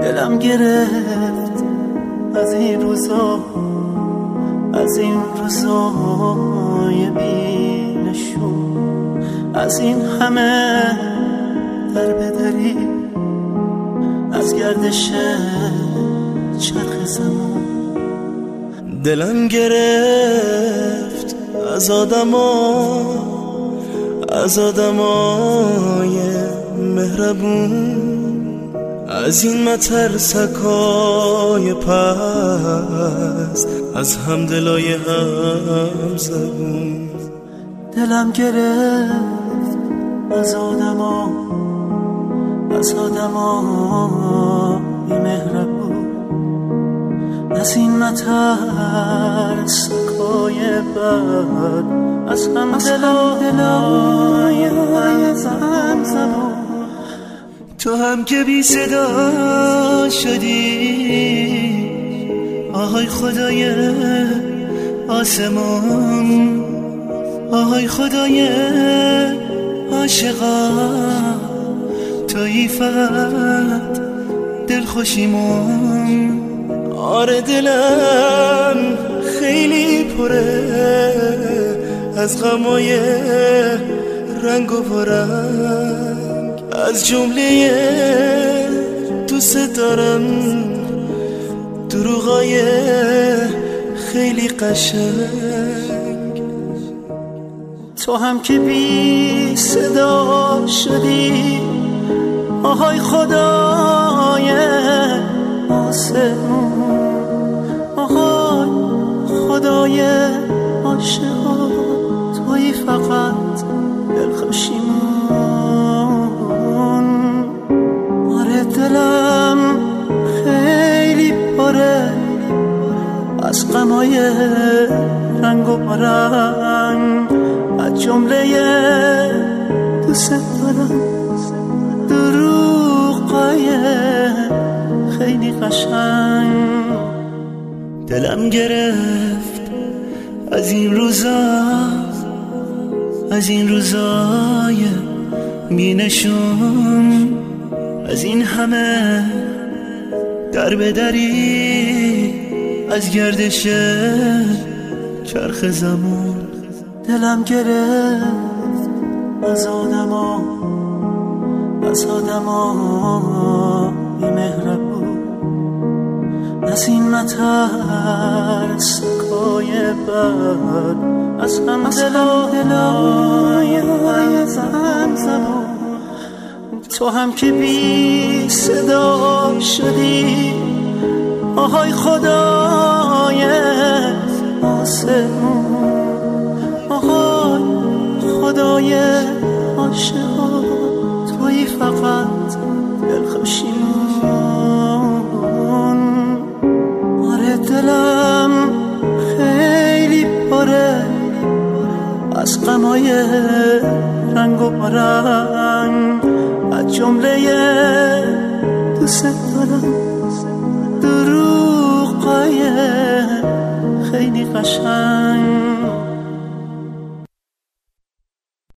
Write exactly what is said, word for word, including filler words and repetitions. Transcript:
دلم گرفت از این روزا، از این روزای بینشون، از این همه در بدری، از گردش چرخ زمان. دلم گرفت از آدما، از آدمای مهربون، از این مترسکای پست، از همدلای هم زبون. دلم گرفت از آدما، از آدمای مهربون، از این مترسکای بد، از همدلای هم زبون. تو هم که بی صدا شدی، آهای خدای آسمان، آهای خدای عاشقا، تویی فقط دلخوشیمون. آره دلم خیلی پره از غمای رنگ و پرنگ، از جمله دوست دارم دروغای خیلی قشنگ. تو هم که بی صدا شدی، آهای خدای آسمون، آهای خدای عاشقا، تویی فقط دلخوشیمون. آره دلم خیلی پره از غمای رنگ و رنگ، از جمله دوست دارم دروغای خیلی قشنگ. دلم گرفت از این روزا، از این روزای بینشون، از این همه در بدری، از گردش چرخ زمان. دلم گرفت از آدما، از آدمای مهربون، از این مترسکای بد، از همدلای هم زبون. تو هم که بی صدا شدی، آهای خدای آسمون، آهای خدای عاشقا، تویی فقط دلخوشیمون. آره دلم خیلی پره از غمای رنگ و رنگ، از جمله دوست دارم دروغای خیلی قشنگ.